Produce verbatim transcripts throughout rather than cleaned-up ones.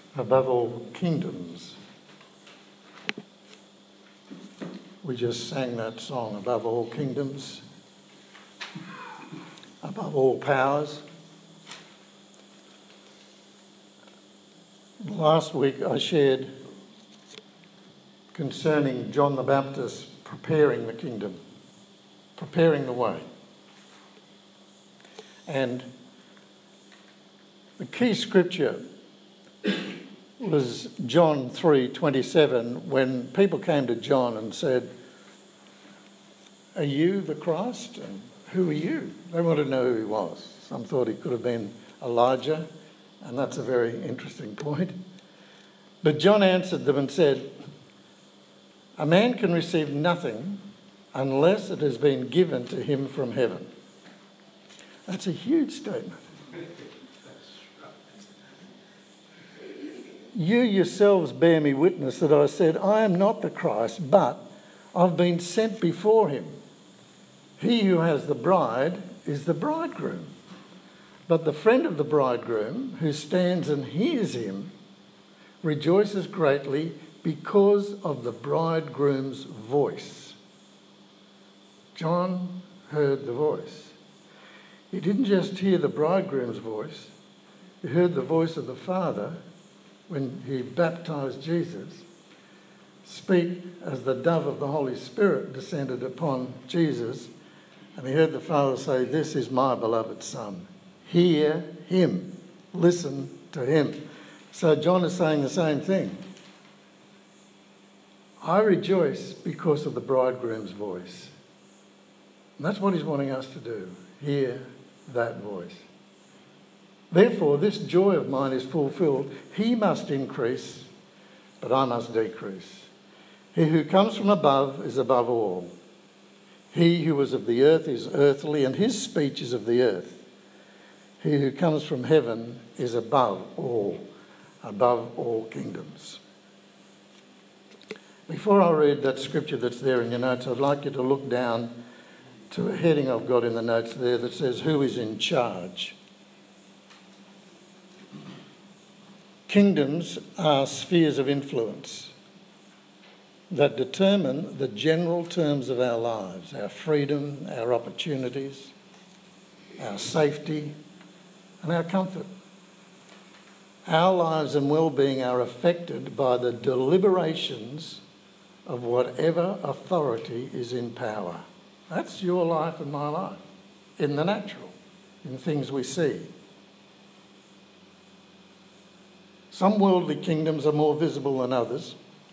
above all kingdoms. We just sang that song, above all kingdoms, above all powers. Last week I shared concerning John the Baptist preparing the kingdom, preparing the way. And the key scripture was John three twenty-seven, when people came to John and said, "Are you the Christ? And who are you?" They wanted to know who he was. Some thought he could have been Elijah, and that's a very interesting point. But John answered them and said, "A man can receive nothing unless it has been given to him from heaven." That's a huge statement. "You yourselves bear me witness that I said, I am not the Christ, but I've been sent before him. He who has the bride is the bridegroom. But the friend of the bridegroom, who stands and hears him, rejoices greatly because of the bridegroom's voice." John heard the voice. He didn't just hear the bridegroom's voice, he heard the voice of the Father when he baptised Jesus speak as the dove of the Holy Spirit descended upon Jesus, and he heard the Father say, "This is my beloved Son. Hear him. Listen to him." So John is saying the same thing. I rejoice because of the bridegroom's voice. And that's what he's wanting us to do, hear that voice. "Therefore, this joy of mine is fulfilled. He must increase, but I must decrease. He who comes from above is above all. He who is of the earth is earthly, and his speech is of the earth. He who comes from heaven is above all, above all kingdoms." Before I read that scripture that's there in your notes, I'd like you to look down to a heading I've got in the notes there that says, "Who is in charge?" Kingdoms are spheres of influence that determine the general terms of our lives, our freedom, our opportunities, our safety, and our comfort. Our lives and well-being are affected by the deliberations of whatever authority is in power. That's your life and my life, in the natural, in things we see. Some worldly kingdoms are more visible than others,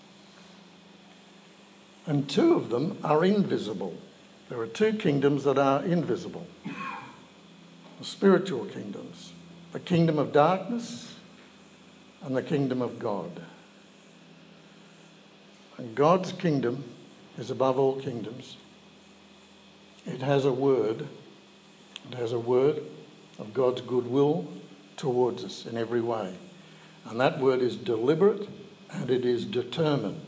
and two of them are invisible. There are two kingdoms that are invisible. The spiritual kingdoms, the kingdom of darkness and the kingdom of God. And God's kingdom is above all kingdoms. It has a word. It has a word of God's goodwill towards us in every way. And that word is deliberate and it is determined.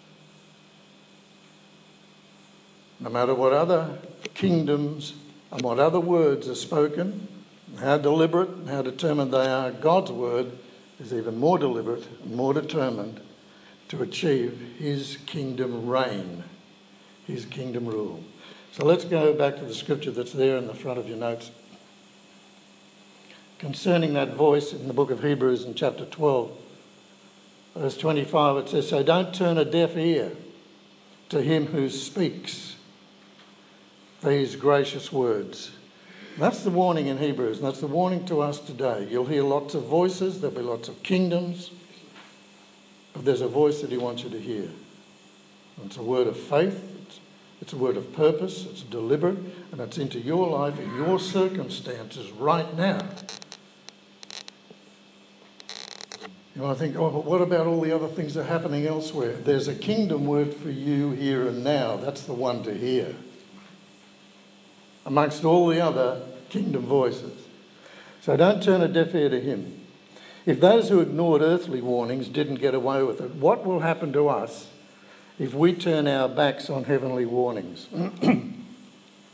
No matter what other kingdoms and what other words are spoken, how deliberate and how determined they are, God's word is even more deliberate and more determined to achieve his kingdom reign, his kingdom rule. So let's go back to the scripture that's there in the front of your notes. Concerning that voice in the book of Hebrews in chapter twelve, verse twenty-five, it says, "So don't turn a deaf ear to him who speaks these gracious words." That's the warning in Hebrews, and that's the warning to us today. You'll hear lots of voices, there'll be lots of kingdoms, but there's a voice that he wants you to hear. And it's a word of faith, it's, it's a word of purpose, it's deliberate, and it's into your life and your circumstances right now. You might think, oh, but what about all the other things that are happening elsewhere? There's a kingdom word for you here and now. That's the one to hear, amongst all the other kingdom voices. So don't turn a deaf ear to him. If those who ignored earthly warnings didn't get away with it, what will happen to us if we turn our backs on heavenly warnings?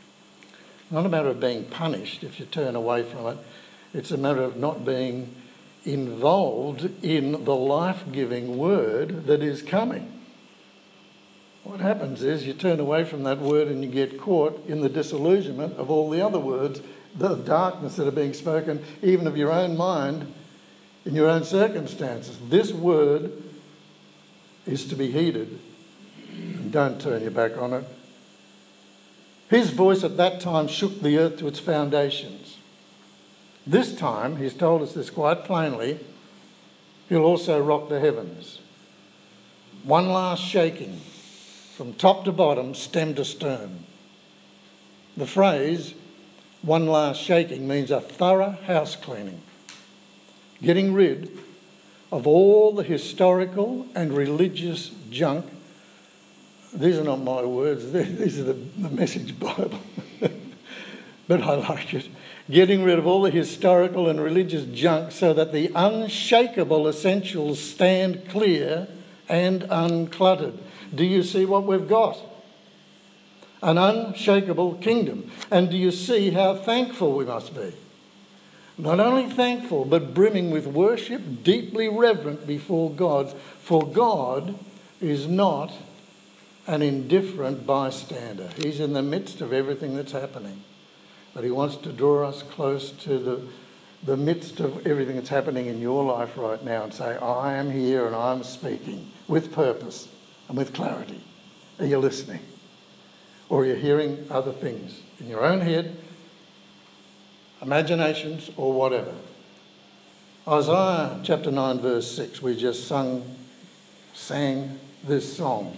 Not a matter of being punished if you turn away from it. It's a matter of not being involved in the life-giving word that is coming. What happens is you turn away from that word and you get caught in the disillusionment of all the other words, the darkness that are being spoken, even of your own mind, in your own circumstances. This word is to be heeded, and don't turn your back on it. His voice at that time shook the earth to its foundations. This time, he's told us this quite plainly, he'll also rock the heavens. One last shaking from top to bottom, stem to stern. The phrase, one last shaking, means a thorough house cleaning, getting rid of all the historical and religious junk. These are not my words, these are the, the Message Bible, but I like it. Getting rid of all the historical and religious junk so that the unshakable essentials stand clear and uncluttered. Do you see what we've got? An unshakable kingdom. And do you see how thankful we must be? Not only thankful, but brimming with worship, deeply reverent before God. For God is not an indifferent bystander. He's in the midst of everything that's happening. But he wants to draw us close to the, the midst of everything that's happening in your life right now and say, I am here and I'm speaking with purpose and with clarity. Are you listening? Or are you hearing other things in your own head, imaginations or whatever? Isaiah chapter nine verse six, we just sung, sang this song.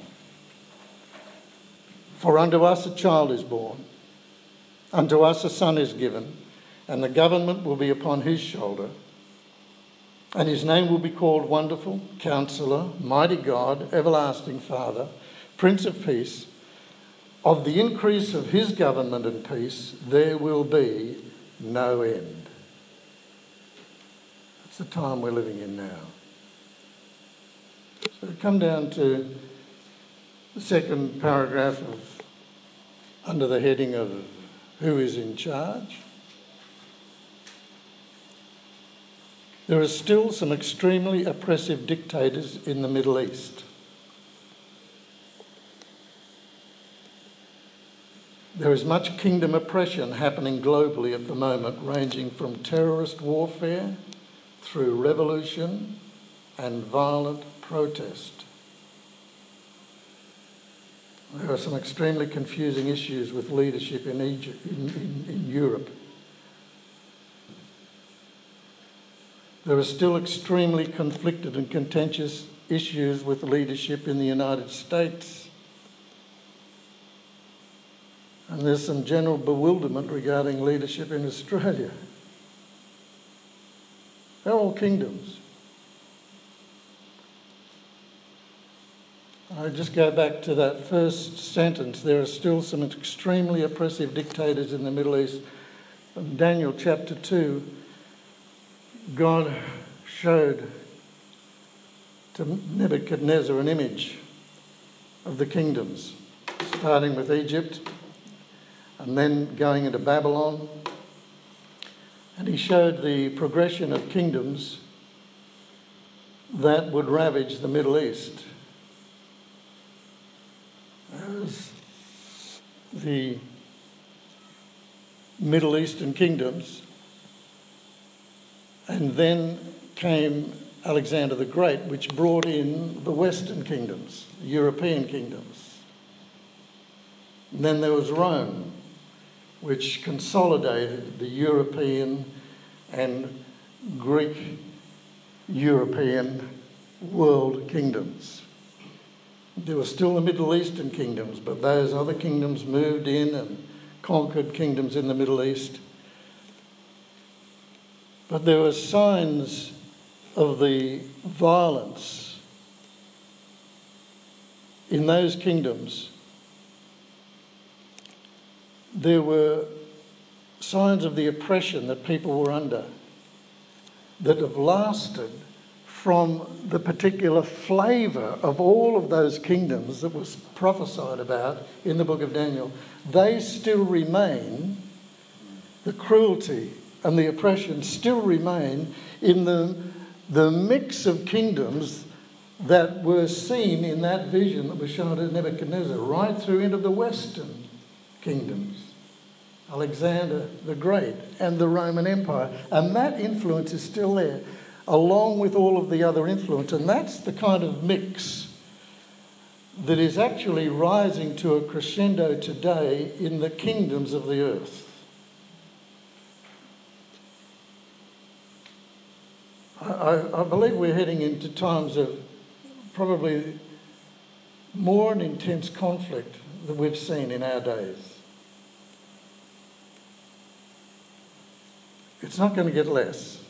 For unto us a child is born, unto us a son is given, and the government will be upon his shoulder. And his name will be called Wonderful, Counselor, Mighty God, Everlasting Father, Prince of Peace. Of the increase of his government and peace, there will be no end. That's the time we're living in now. So come down to the second paragraph of, under the heading of who is in charge. There are still some extremely oppressive dictators in the Middle East. There is much kingdom oppression happening globally at the moment, ranging from terrorist warfare through revolution and violent protest. There are some extremely confusing issues with leadership in Egypt, in, in, in Europe. There are still extremely conflicted and contentious issues with leadership in the United States. And there's some general bewilderment regarding leadership in Australia. They're all kingdoms. I just go back to that first sentence. There are still some extremely oppressive dictators in the Middle East. In Daniel chapter two, God showed to Nebuchadnezzar an image of the kingdoms, starting with Egypt and then going into Babylon. And he showed the progression of kingdoms that would ravage the Middle East. As the Middle Eastern kingdoms, and then came Alexander the Great, which brought in the Western kingdoms, the European kingdoms. And then there was Rome, which consolidated the European and Greek European world kingdoms. There were still the Middle Eastern kingdoms, but those other kingdoms moved in and conquered kingdoms in the Middle East. But there were signs of the violence in those kingdoms. There were signs of the oppression that people were under that have lasted from the particular flavour of all of those kingdoms that was prophesied about in the book of Daniel. They still remain the cruelty and the oppression still remain in the, the mix of kingdoms that were seen in that vision that was shown to Nebuchadnezzar, right through into the Western kingdoms. Alexander the Great and the Roman Empire. And that influence is still there, along with all of the other influence. And that's the kind of mix that is actually rising to a crescendo today in the kingdoms of the earth. I, I believe we're heading into times of probably more and intense conflict than we've seen in our days. It's not going to get less.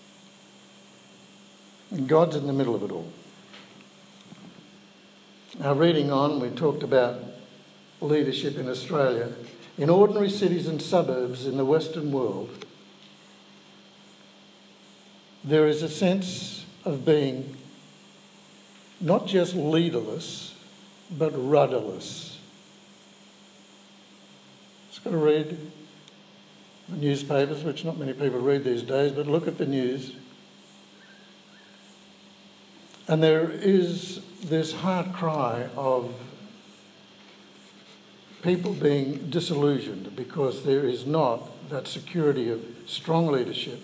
And God's in the middle of it all. Now, reading on, we talked about leadership in Australia. In ordinary cities and suburbs in the Western world, there is a sense of being not just leaderless, but rudderless. Just got to read the newspapers, which not many people read these days, but look at the news. And there is this heart cry of people being disillusioned because there is not that security of strong leadership.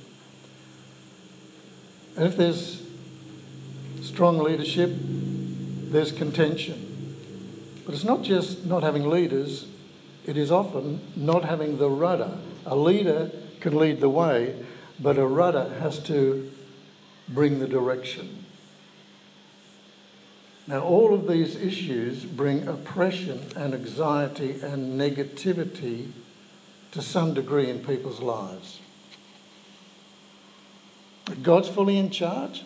And if there's strong leadership, there's contention. But it's not just not having leaders, it is often not having the rudder. A leader can lead the way, but a rudder has to bring the direction. Now, all of these issues bring oppression and anxiety and negativity to some degree in people's lives. But God's fully in charge.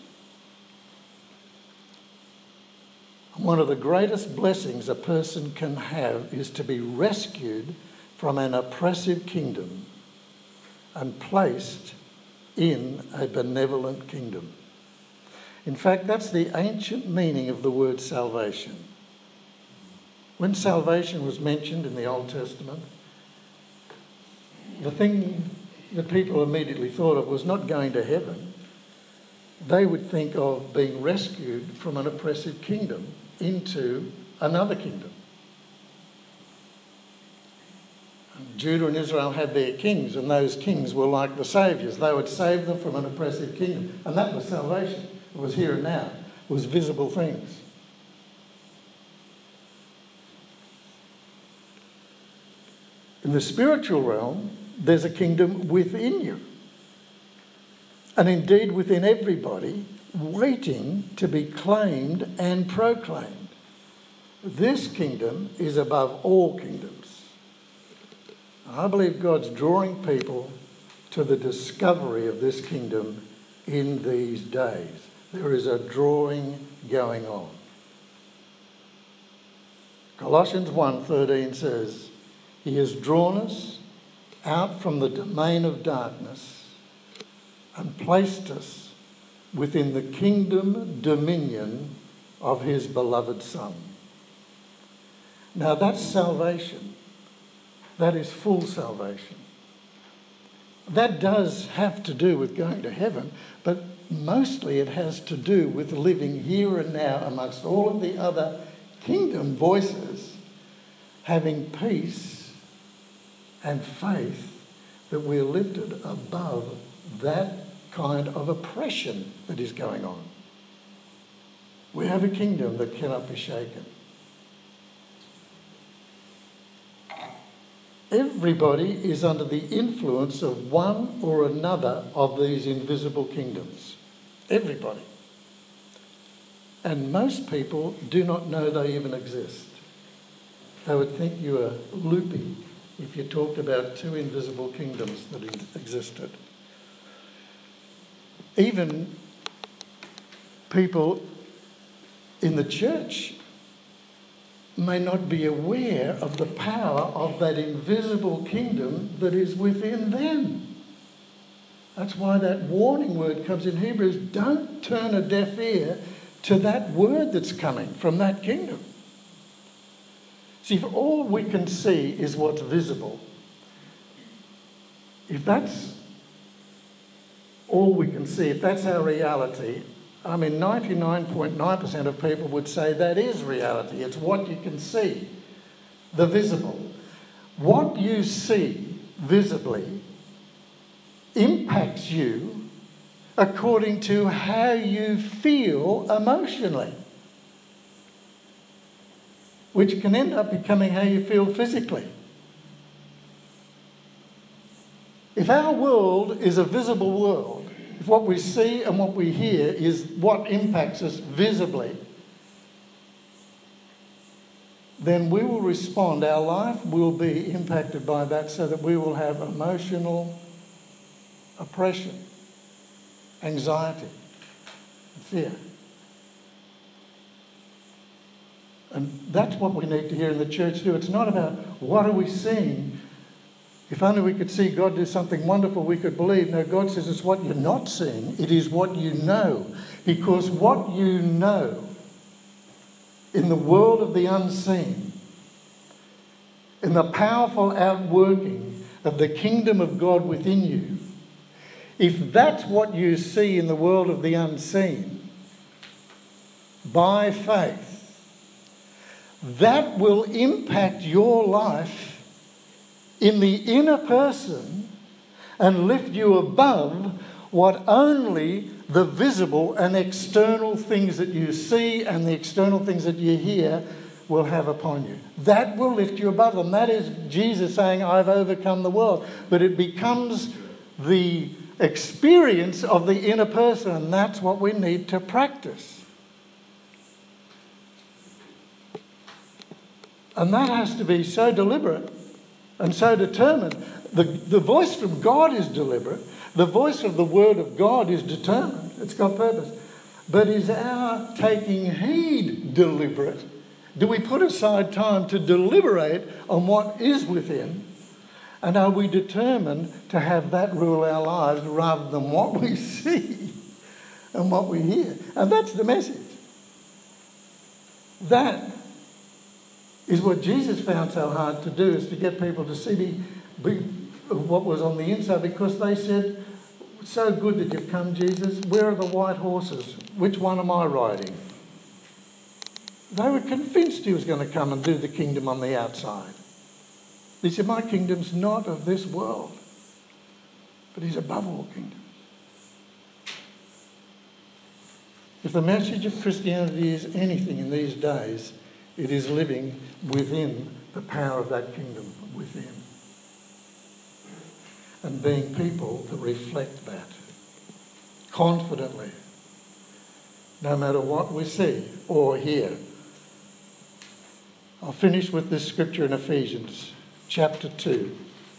One of the greatest blessings a person can have is to be rescued from an oppressive kingdom and placed in a benevolent kingdom. In fact, that's the ancient meaning of the word salvation. When salvation was mentioned in the Old Testament, the thing that people immediately thought of was not going to heaven. They would think of being rescued from an oppressive kingdom into another kingdom. And Judah and Israel had their kings, and those kings were like the saviours. They would save them from an oppressive kingdom. And that was salvation. It was here and now. It was visible things. In the spiritual realm, there's a kingdom within you. And indeed within everybody, waiting to be claimed and proclaimed. This kingdom is above all kingdoms. I believe God's drawing people to the discovery of this kingdom in these days. There is a drawing going on. Colossians one thirteen says, He has drawn us out from the domain of darkness and placed us within the kingdom dominion of his beloved Son. Now that's salvation. That is full salvation. That does have to do with going to heaven, but mostly it has to do with living here and now amongst all of the other kingdom voices, having peace and faith that we're lifted above that kind of oppression that is going on. We have a kingdom that cannot be shaken. Everybody is under the influence of one or another of these invisible kingdoms. Everybody. And most people do not know they even exist. They would think you were loopy if you talked about two invisible kingdoms that existed. Even people in the church may not be aware of the power of that invisible kingdom that is within them. That's why that warning word comes in Hebrews. Don't turn a deaf ear to that word that's coming from that kingdom. See, if all we can see is what's visible, if that's all we can see, if that's our reality, I mean, ninety-nine point nine percent of people would say that is reality. It's what you can see, the visible. What you see visibly impacts you according to how you feel emotionally, which can end up becoming how you feel physically. If our world is a visible world, if what we see and what we hear is what impacts us visibly, then we will respond. Our life will be impacted by that, so that we will have emotional oppression, anxiety, and fear. And that's what we need to hear in the church too. It's not about what are we seeing. If only we could see God do something wonderful, we could believe. No, God says it's what you're not seeing. It is what you know. Because what you know in the world of the unseen, in the powerful outworking of the kingdom of God within you, if that's what you see in the world of the unseen, by faith, that will impact your life in the inner person and lift you above what only the visible and external things that you see and the external things that you hear will have upon you. That will lift you above them. That is Jesus saying, I've overcome the world. But it becomes the experience of the inner person, and that's what we need to practice. And that has to be so deliberate and so determined. The, the voice from God is deliberate. The voice of the Word of God is determined. It's got purpose. But is our taking heed deliberate? Do we put aside time to deliberate on what is within? And are we determined to have that rule our lives rather than what we see and what we hear? And that's the message. That is what Jesus found so hard to do, is to get people to see the, be, what was on the inside, because they said, so good that you've come, Jesus. Where are the white horses? Which one am I riding? They were convinced he was going to come and do the kingdom on the outside. He said, my kingdom's not of this world, but he's above all kingdoms. If the message of Christianity is anything in these days, it is living within the power of that kingdom within. And being people that reflect that confidently, no matter what we see or hear. I'll finish with this scripture in Ephesians chapter two.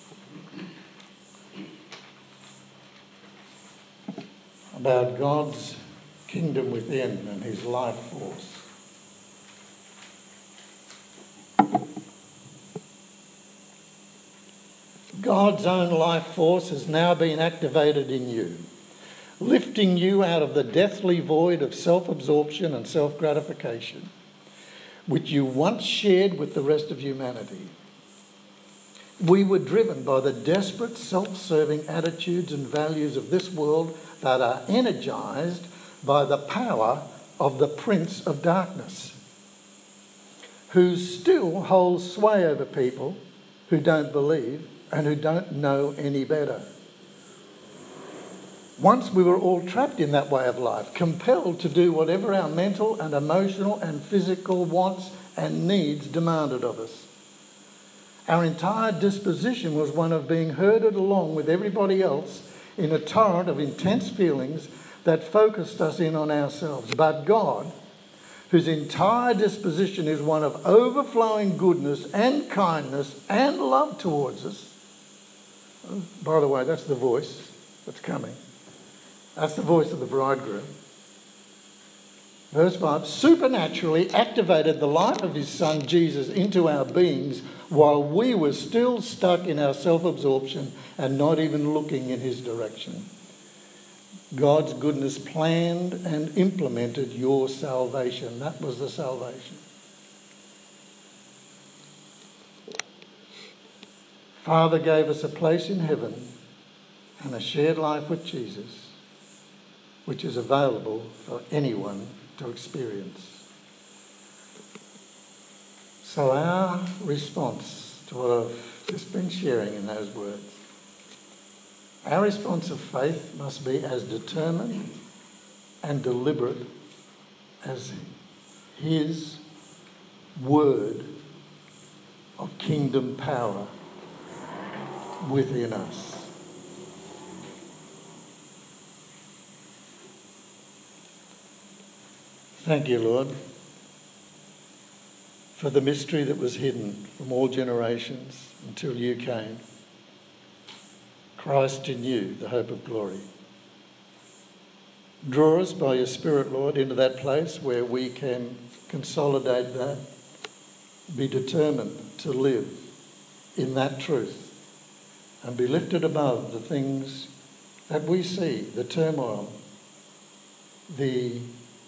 About God's kingdom within and his life force. God's own life force has now been activated in you, lifting you out of the deathly void of self-absorption and self-gratification, which you once shared with the rest of humanity. We were driven by the desperate self-serving attitudes and values of this world that are energized by the power of the Prince of Darkness, who still holds sway over people who don't believe and who don't know any better. Once we were all trapped in that way of life, compelled to do whatever our mental and emotional and physical wants and needs demanded of us. Our entire disposition was one of being herded along with everybody else in a torrent of intense feelings that focused us in on ourselves. But God, whose entire disposition is one of overflowing goodness and kindness and love towards us. By the way, that's the voice that's coming. That's the voice of the bridegroom. Verse five, supernaturally activated the life of his son Jesus into our beings while we were still stuck in our self-absorption and not even looking in his direction. God's goodness planned and implemented your salvation. That was the salvation. Father gave us a place in heaven and a shared life with Jesus which is available for anyone to experience. So our response to what I've just been sharing in those words, our response of faith must be as determined and deliberate as his word of kingdom power within us. Thank you, Lord, for the mystery that was hidden from all generations until you came. Christ in you, the hope of glory. Draw us by your Spirit, Lord, into that place where we can consolidate that, be determined to live in that truth and be lifted above the things that we see, the turmoil, the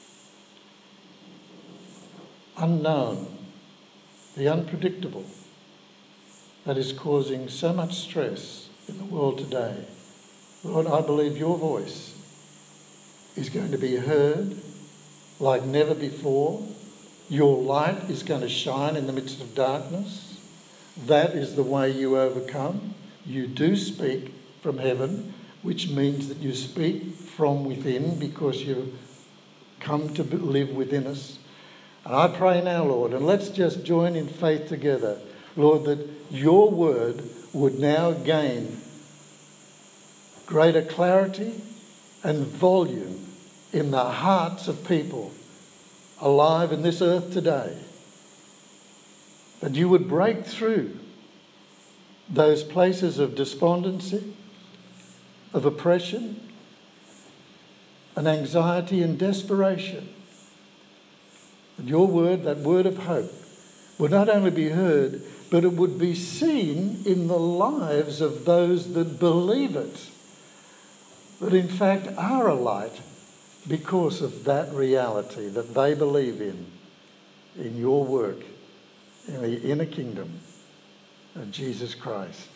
unknown, the unpredictable that is causing so much stress in the world today. Lord, I believe your voice is going to be heard like never before. Your light is going to shine in the midst of darkness. That is the way you overcome. You do speak from heaven, which means that you speak from within because you come to live within us. And I pray now, Lord, and let's just join in faith together, Lord, that your word would now gain greater clarity and volume in the hearts of people alive in this earth today. That you would break through those places of despondency, of oppression, and anxiety and desperation. And your word, that word of hope, would not only be heard, but it would be seen in the lives of those that believe it, that in fact are a light because of that reality that they believe in, in your work, in the inner kingdom of Jesus Christ.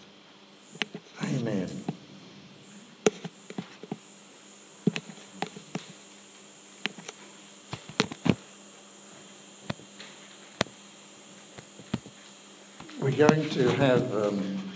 Amen. We're going to have um,